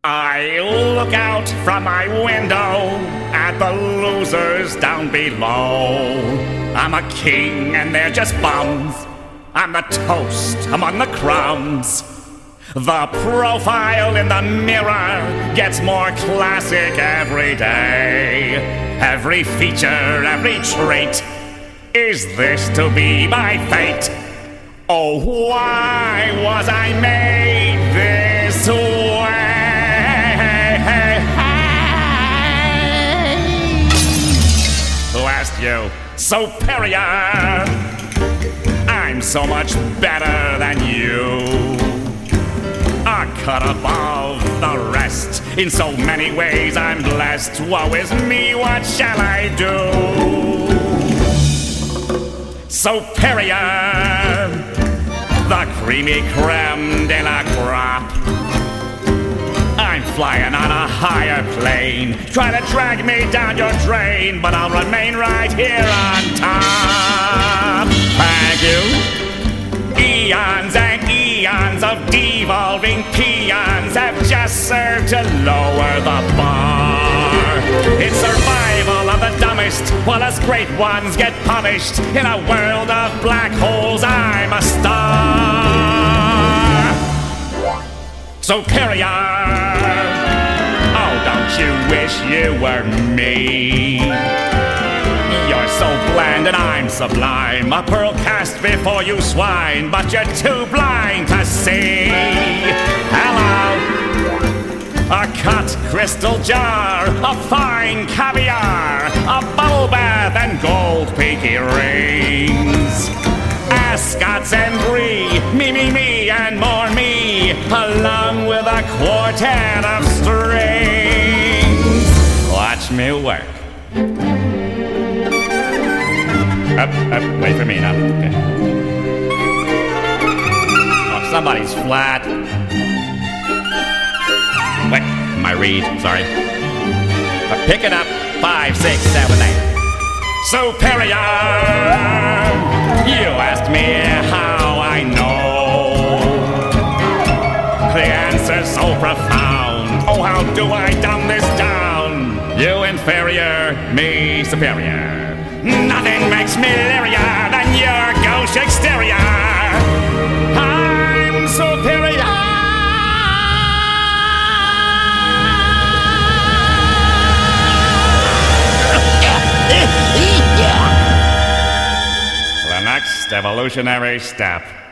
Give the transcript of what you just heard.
I look out from my window at the losers down below. I'm a king and they're just bums. I'm the toast among the crumbs. The profile in the mirror gets more classic every day. Every feature, every trait. Is this to be my fate? Oh, why was I made this way? Who asked you? Superior! I'm so much better than you. A cut above the rest. In so many ways I'm blessed. Woe is me, what shall I do? Superior! The creamy creme de la crop. I'm flying on a higher plane. Try to drag me down your drain, but I'll remain right here on top. Thank you. Eons and eons of devolving peons have just served to lower the bar. It's survival of the dumbest, while us great ones get punished. In a world of black holes, I'm a star. Superior! Oh, don't you wish you were me? You're so bland and I'm sublime. A pearl cast before you swine, but you're too blind to see. Hello! A cut crystal jar, a fine caviar, a bubble bath and gold pinky rings. Ascots and brie, me, and more me, along with a quartet of strings. Watch me work. Up, wait for me now. Okay. Oh, somebody's flat. Wait, my read, sorry. Pick it up, 5, 6, 7, 8. Superior! You asked me how I know. The answer's so profound. Oh, how do I dumb this down? You inferior, me superior. Nothing makes me leerier than your gauche exterior. I'm superior. The next evolutionary step.